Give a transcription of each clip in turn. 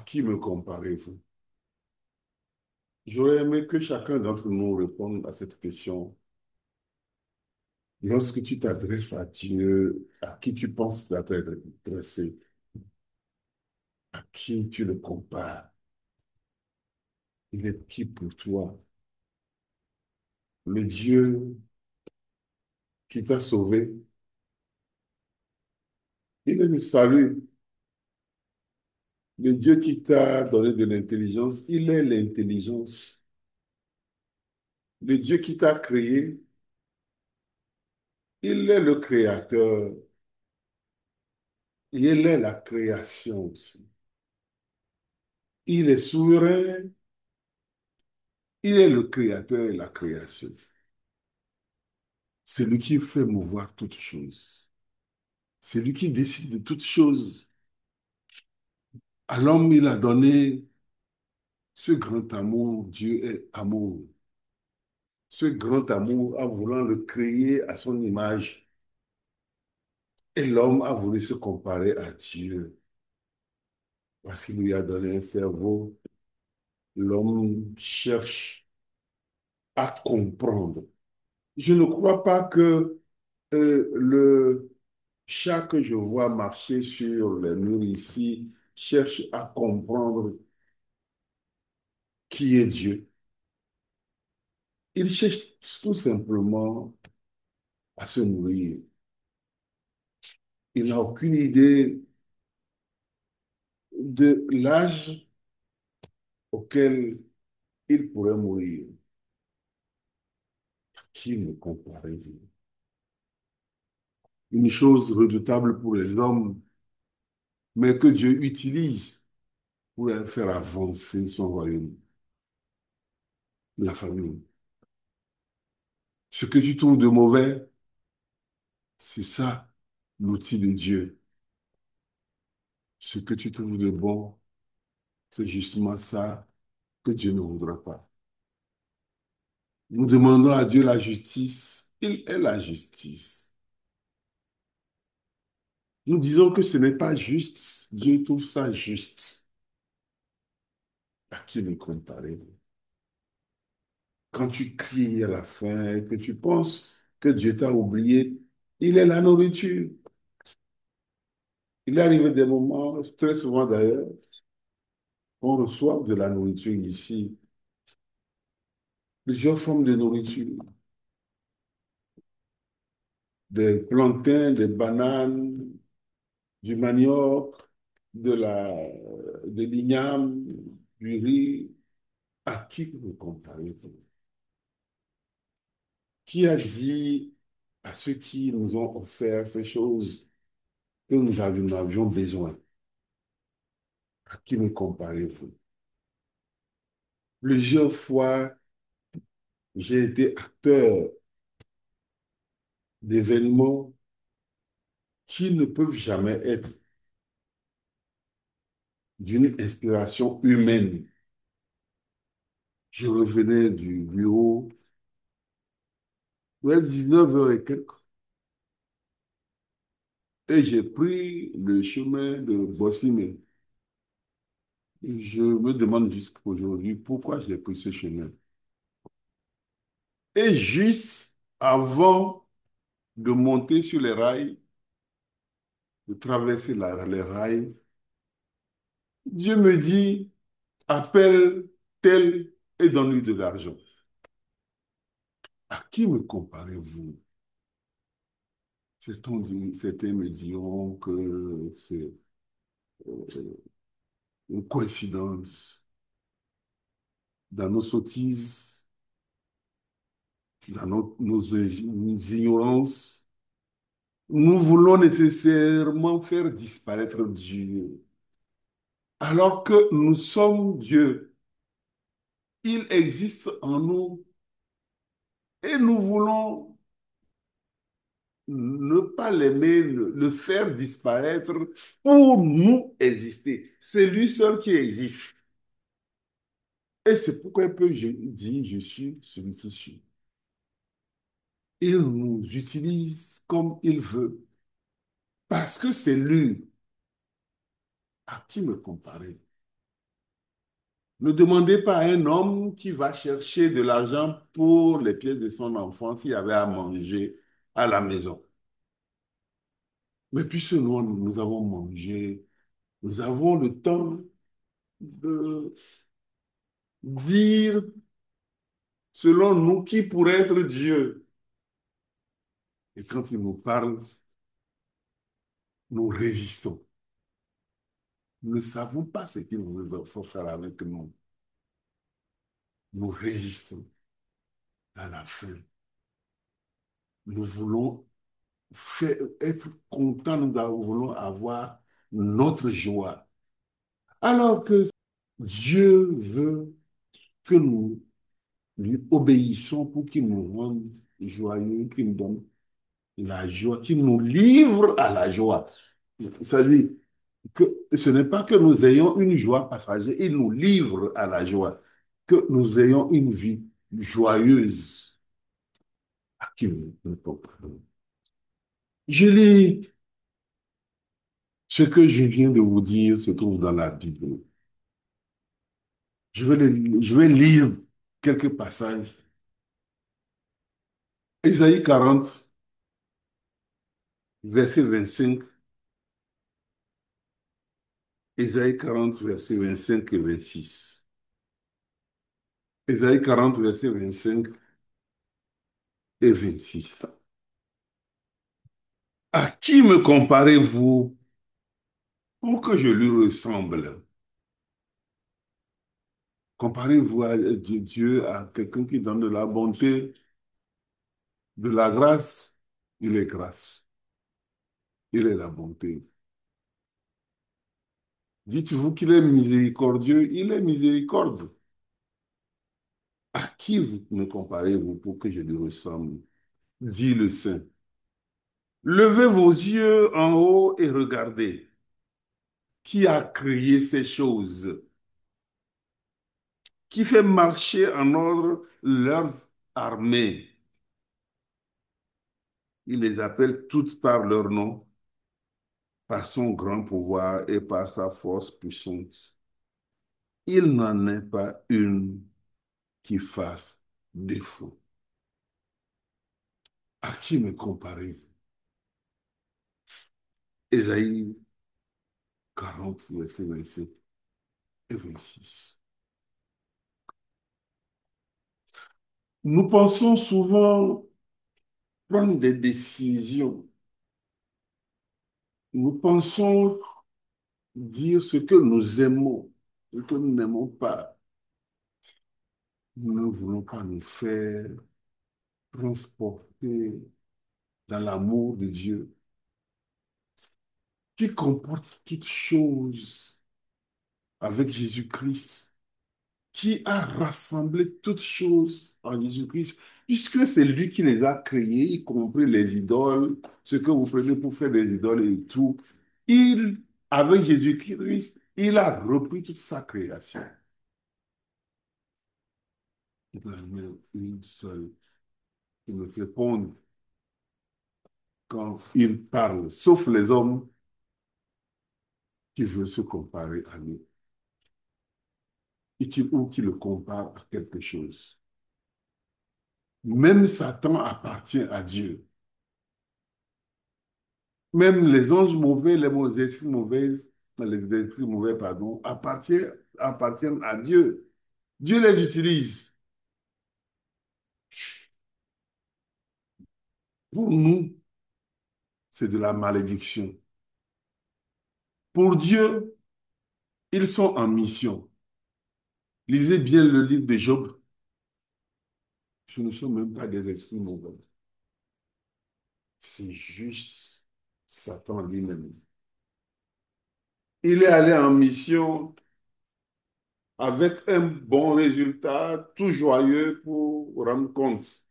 qui me comparez-vous? J'aurais aimé que chacun d'entre nous réponde à cette question. Lorsque tu t'adresses à Dieu, à qui tu penses t'adresser, à qui tu le compares, il est qui pour toi? Le Dieu qui t'a sauvé, il est le salut. Le Dieu qui t'a donné de l'intelligence, il est l'intelligence. Le Dieu qui t'a créé, il est le créateur. Et il est la création aussi. Il est souverain, il est le créateur et la création. C'est lui qui fait mouvoir toutes choses. C'est lui qui décide de toutes choses. À l'homme, il a donné ce grand amour. Dieu est amour. Ce grand amour en voulant le créer à son image. Et l'homme a voulu se comparer à Dieu parce qu'il lui a donné un cerveau. L'homme cherche à comprendre. Je ne crois pas que le chat que je vois marcher sur les murs ici cherche à comprendre qui est Dieu. Il cherche tout simplement à se nourrir. Il n'a aucune idée de l'âge auquel il pourrait mourir. Qui me comparez-vous? Une chose redoutable pour les hommes, mais que Dieu utilise pour faire avancer son royaume, la famille. Ce que tu trouves de mauvais, c'est ça l'outil de Dieu. Ce que tu trouves de bon, c'est justement ça que Dieu ne voudra pas. Nous demandons à Dieu la justice. Il est la justice. Nous disons que ce n'est pas juste. Dieu trouve ça juste. À qui le comparez-vous? Quand tu cries à la fin et que tu penses que Dieu t'a oublié, il est la nourriture. Il arrive des moments, très souvent d'ailleurs, on reçoit de la nourriture ici, plusieurs formes de nourriture, des plantains, des bananes, du manioc, de l'igname, du riz. À qui vous comparez-vous? Qui a dit à ceux qui nous ont offert ces choses que nous avions besoin? À qui me comparez-vous? Plusieurs fois, j'ai été acteur d'événements qui ne peuvent jamais être d'une inspiration humaine. Je revenais du bureau vers 19 heures et quelques et j'ai pris le chemin de Bossimé. Je me demande jusqu'aujourd'hui pourquoi j'ai pris ce chemin. Et juste avant de monter sur les rails, de traverser les rails, Dieu me dit, appelle tel et donne-lui de l'argent. À qui me comparez-vous? Certains me diront que c'est une coïncidence. Dans nos sottises, dans nos ignorances, nous voulons nécessairement faire disparaître Dieu. Alors que nous sommes Dieu, il existe en nous et nous voulons ne pas l'aimer, le faire disparaître pour nous exister. C'est lui seul qui existe. Et c'est pourquoi il peut dire, je suis celui qui suis. Il nous utilise comme il veut, parce que c'est lui. À qui me comparer? Ne demandez pas à un homme qui va chercher de l'argent pour les pièces de son enfant s'il y avait à manger à la maison. Mais puisque nous avons mangé, nous avons le temps de dire, selon nous, qui pourrait être Dieu. Et quand il nous parle, nous résistons. Nous ne savons pas ce qu'il nous faut faire avec nous. Nous résistons. À la fin, nous voulons être contents, nous voulons avoir notre joie. Alors que Dieu veut que nous lui obéissons pour qu'il nous rende joyeux, qu'il nous donne la joie, qu'il nous livre à la joie. C'est-à-dire que ce n'est pas que nous ayons une joie passagère, il nous livre à la joie, que nous ayons une vie joyeuse. À qui nous comprend. Je lis ce que je viens de vous dire se trouve dans la Bible. Je vais lire quelques passages. Ésaïe 40, verset 25. Ésaïe 40, verset 25 et 26. Ésaïe 40, verset 25 et 26. À qui me comparez-vous pour que je lui ressemble? Comparez-vous à Dieu, à quelqu'un qui donne de la bonté, de la grâce. Il est grâce. Il est la bonté. Dites-vous qu'il est miséricordieux, il est miséricorde. À qui vous me comparez-vous pour que je lui ressemble? Dit le Saint. Levez vos yeux en haut et regardez. Qui a créé ces choses? Qui fait marcher en ordre leurs armées? Il les appelle toutes par leur nom, par son grand pouvoir et par sa force puissante. Il n'en est pas une qui fasse défaut. À qui me comparez-vous? Ésaïe 40, verset 27 et 26. Nous pensons souvent prendre des décisions. Nous pensons dire ce que nous aimons, ce que nous n'aimons pas. Nous ne voulons pas nous faire transporter dans l'amour de Dieu qui comporte toutes choses avec Jésus-Christ, qui a rassemblé toutes choses en Jésus-Christ, puisque c'est lui qui les a créées, y compris les idoles, ce que vous prenez pour faire des idoles et tout. Il, avec Jésus-Christ, il a repris toute sa création. Il en a une seule qui me répond quand il parle, sauf les hommes qui veulent se comparer à lui ou qui le comparent à quelque chose. Même Satan appartient à Dieu. Même les anges mauvais, les esprits mauvais, les esprits mauvais, pardon, appartiennent à Dieu. Dieu les utilise. Pour nous, c'est de la malédiction. Pour Dieu, ils sont en mission. Lisez bien le livre de Job. Ce ne sont même pas des esprits mauvais. C'est juste Satan lui-même. Il est allé en mission avec un bon résultat, tout joyeux pour rendre compte.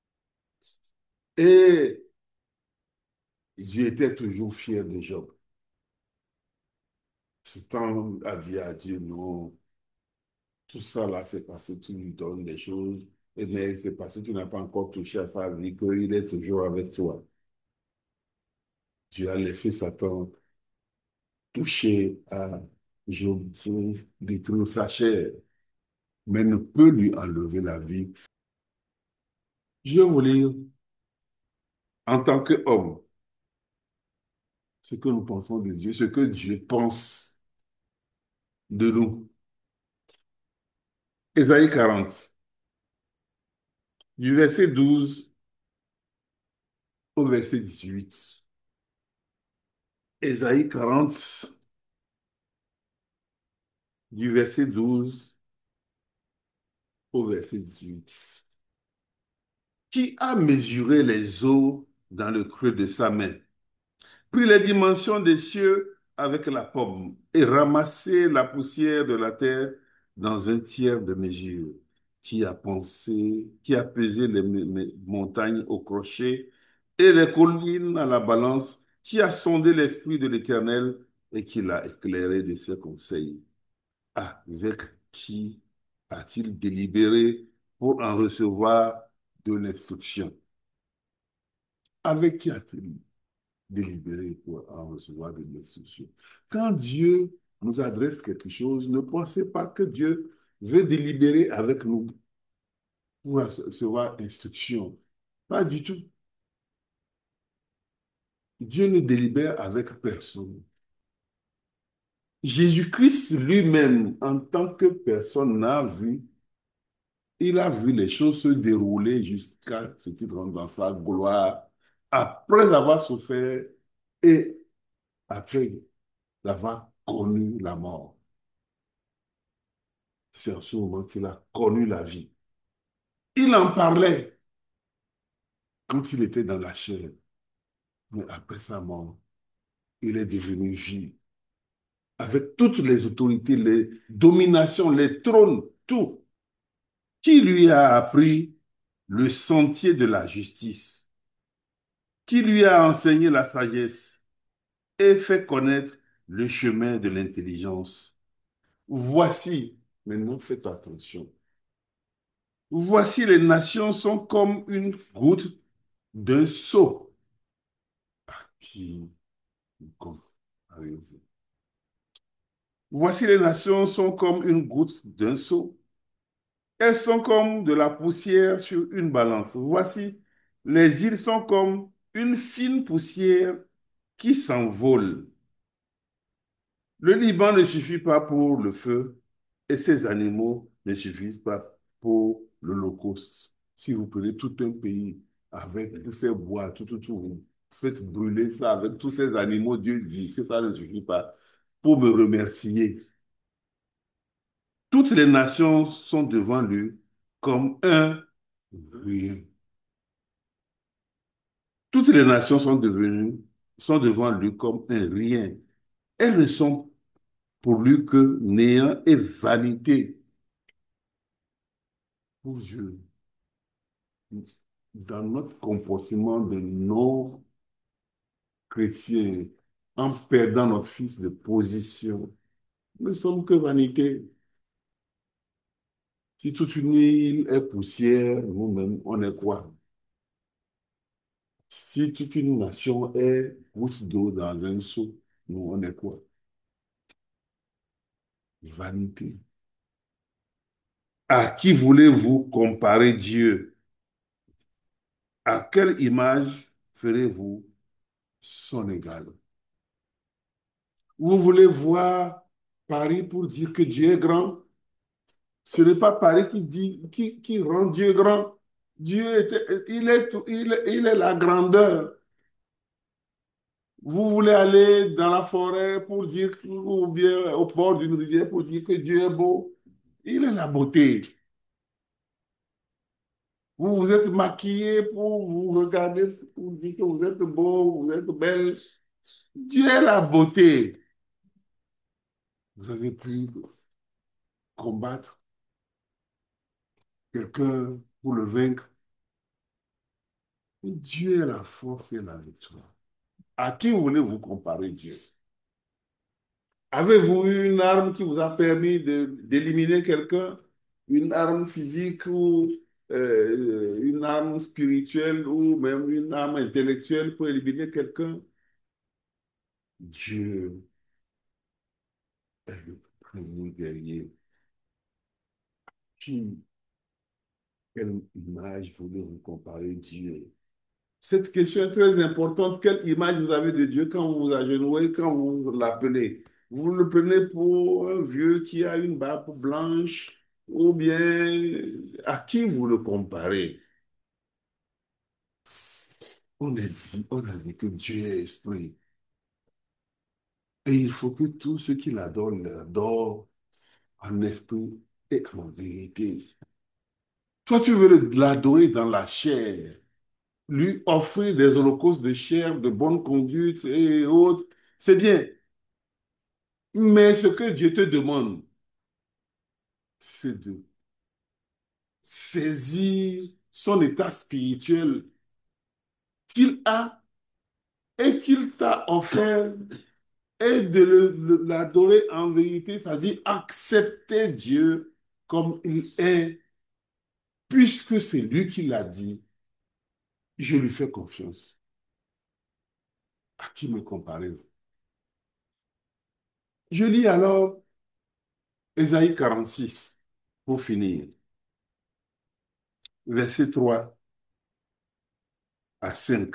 Et Dieu était toujours fier de Job. Satan a dit à Dieu, non, tout ça là, c'est parce que tu lui donnes des choses, mais c'est parce que tu n'as pas encore touché à sa vie qu'il est toujours avec toi. Dieu a laissé Satan toucher à Job pour détruire sa chair. mais ne peut lui enlever la vie. Je vais vous lire, en tant qu'homme, ce que nous pensons de Dieu, ce que Dieu pense de nous. Ésaïe 40, du verset 12 au verset 18. Ésaïe 40, du verset 12 au verset 18. Qui a mesuré les eaux dans le creux de sa main, pris les dimensions des cieux avec la pomme et ramassé la poussière de la terre dans un tiers de mesure, qui a pensé, qui a pesé les montagnes au crochet et les collines à la balance, qui a sondé l'esprit de l'Éternel et qui l'a éclairé de ses conseils. Avec qui a-t-il délibéré pour en recevoir de l'instruction? Avec qui a-t-il délibéré pour en recevoir de l'instruction? Quand Dieu nous adresse quelque chose, ne pensez pas que Dieu veut délibérer avec nous pour recevoir instruction. Pas du tout. Dieu ne délibère avec personne. Jésus-Christ lui-même, en tant que personne, n'a vu, il a vu les choses se dérouler jusqu'à ce qu'il rentre dans sa gloire, après avoir souffert et après d'avoir connu la mort. C'est en ce moment qu'il a connu la vie. Il en parlait quand il était dans la chair, mais après sa mort, il est devenu vie, avec toutes les autorités, les dominations, les trônes, tout. Qui lui a appris le sentier de la justice? Qui lui a enseigné la sagesse et fait connaître le chemin de l'intelligence? Voici, maintenant faites attention, voici les nations sont comme une goutte d'un seau. Qui, comme, allez-y. Voici les nations sont comme une goutte d'un seau. Elles sont comme de la poussière sur une balance. Voici, les îles sont comme une fine poussière qui s'envole. Le Liban ne suffit pas pour le feu et ses animaux ne suffisent pas pour l'Holocauste. Si vous prenez tout un pays avec tous ces bois, vous faites brûler ça avec tous ces animaux, Dieu dit que ça ne suffit pas pour me remercier. Toutes les nations sont devant lui comme un rien. Toutes les nations sont devant lui comme un rien. Elles ne sont pour lui que néant et vanité. Pour Dieu, dans notre comportement de non-chrétiens, en perdant notre fils de position, nous ne sommes que vanité. Si toute une île est poussière, nous-mêmes, on est quoi? Si toute une nation est goutte d'eau dans un seau, nous, on est quoi? Vanité. À qui voulez-vous comparer Dieu? À quelle image ferez-vous son égal? Vous voulez voir Paris pour dire que Dieu est grand? Ce n'est pas Paris qui dit, qui rend Dieu grand. Il est la grandeur. Vous voulez aller dans la forêt pour dire, ou bien au bord d'une rivière pour dire que Dieu est beau. Il est la beauté. Vous vous êtes maquillé pour vous regarder, pour dire que vous êtes beau, vous êtes belle. Dieu est la beauté. Vous avez pu combattre quelqu'un pour le vaincre. Dieu est la force et la victoire. À qui voulez-vous comparer Dieu? Avez-vous une arme qui vous a permis d'éliminer quelqu'un? Une arme physique ou une arme spirituelle ou même une arme intellectuelle pour éliminer quelqu'un? Dieu est le premier guerrier. Qui, quelle image voulez-vous comparer Dieu? Cette question est très importante. Quelle image vous avez de Dieu quand vous vous agenouillez, quand vous l'appelez? Vous le prenez pour un vieux qui a une barbe blanche ou bien à qui vous le comparez? On a dit que Dieu est esprit. Et il faut que tous ceux qui l'adorent l'adorent en esprit et en vérité. Toi, tu veux l'adorer dans la chair, lui offrir des holocaustes de chair, de bonne conduite et autres. C'est bien. Mais ce que Dieu te demande, c'est de saisir son état spirituel qu'il a et qu'il t'a offert et de l'adorer en vérité, c'est-à-dire accepter Dieu comme il est, puisque c'est lui qui l'a dit, je lui fais confiance. À qui me comparez-vous? Je lis alors Ésaïe 46 pour finir, versets 3 à 5.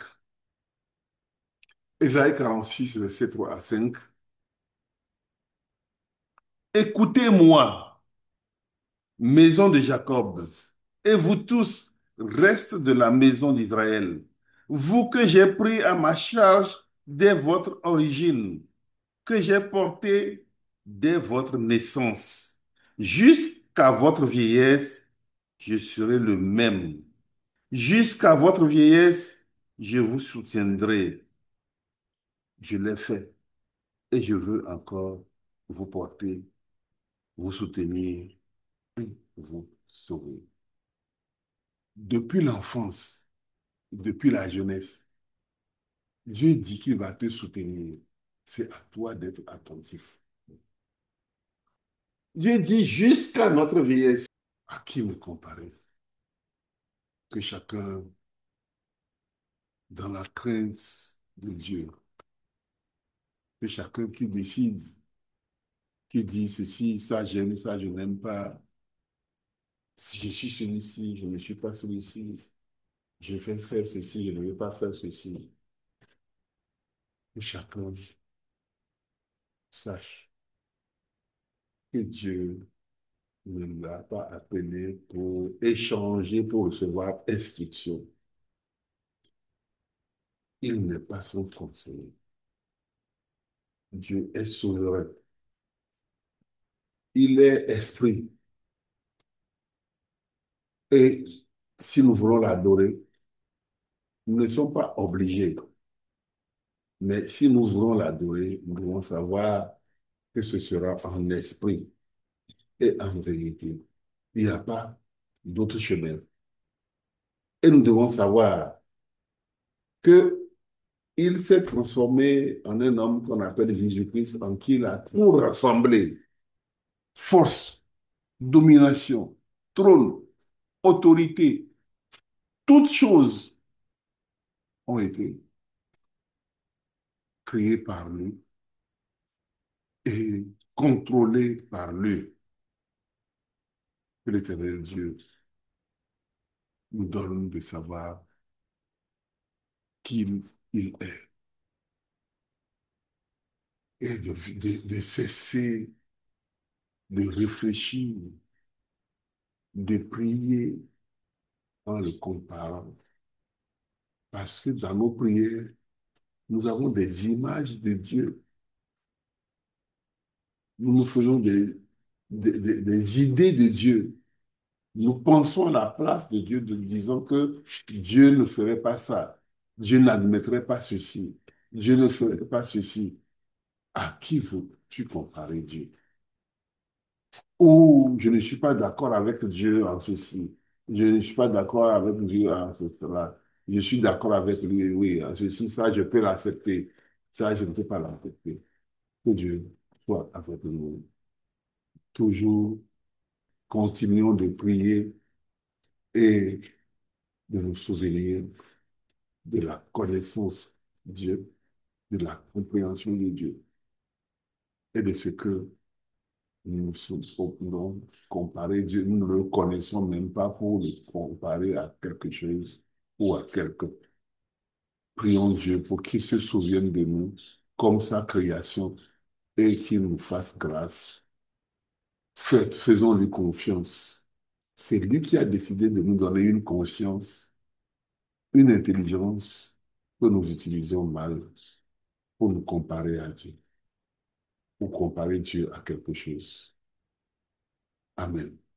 Ésaïe 46, versets 3 à 5. Écoutez-moi, maison de Jacob, et vous tous, reste de la maison d'Israël, vous que j'ai pris à ma charge dès votre origine, que j'ai porté dès votre naissance, jusqu'à votre vieillesse, je serai le même. Jusqu'à votre vieillesse, je vous soutiendrai. Je l'ai fait et je veux encore vous porter, vous soutenir et vous sauver. Depuis l'enfance, depuis la jeunesse, Dieu dit qu'il va te soutenir. C'est à toi d'être attentif. Dieu dit jusqu'à notre vieillesse. À qui me comparer? Que chacun, dans la crainte de Dieu, que chacun qui décide, qui dit ceci, ça j'aime, ça je n'aime pas. Si je suis celui-ci, je ne suis pas celui-ci. Je vais faire ceci, je ne vais pas faire ceci. Que chacun sache que Dieu ne l'a pas appelé pour échanger, pour recevoir instruction. Il n'est pas son conseiller. Dieu est souverain. Il est esprit. Et si nous voulons l'adorer, nous ne sommes pas obligés. Mais si nous voulons l'adorer, nous devons savoir que ce sera en esprit et en vérité. Il n'y a pas d'autre chemin. Et nous devons savoir que il s'est transformé en un homme qu'on appelle Jésus-Christ, en qui il a tout rassemblé. Force, domination, trône, autorité, toutes choses ont été créées par lui et contrôlées par lui. Que l'Éternel Dieu nous donne de savoir qui il est et de cesser de réfléchir, de prier en le comparant. Parce que dans nos prières, nous avons des images de Dieu. Nous nous faisons des idées de Dieu. Nous pensons à la place de Dieu, de disant que Dieu ne ferait pas ça. Dieu n'admettrait pas ceci. Dieu ne ferait pas ceci. À qui veux-tu comparer Dieu? Ou je ne suis pas d'accord avec Dieu en ceci. Je ne suis pas d'accord avec Dieu en cela. Je suis d'accord avec lui, oui, en ceci, ça, je peux l'accepter. Ça, je ne peux pas l'accepter. Que Dieu soit avec nous. Toujours, continuons de prier et de nous souvenir de la connaissance de Dieu, de la compréhension de Dieu et de ce que Non, comparer Dieu, nous ne le connaissons même pas pour le comparer à quelque chose ou à quelque. Prions Dieu pour qu'il se souvienne de nous comme sa création et qu'il nous fasse grâce. Faisons-lui confiance. C'est lui qui a décidé de nous donner une conscience, une intelligence que nous utilisons mal pour nous comparer à Dieu, pour comparer Dieu à quelque chose. Amen.